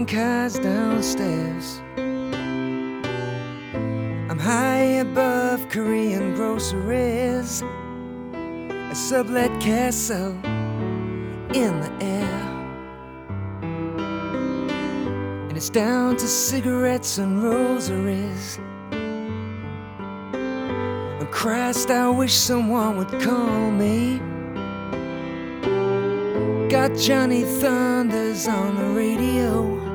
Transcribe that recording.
Cars downstairs. I'm high above Korean groceries, a sublet castle in the air, and it's down to cigarettes and rosaries. Oh Christ, I wish someone would call me. Got Johnny Thunders on the radio,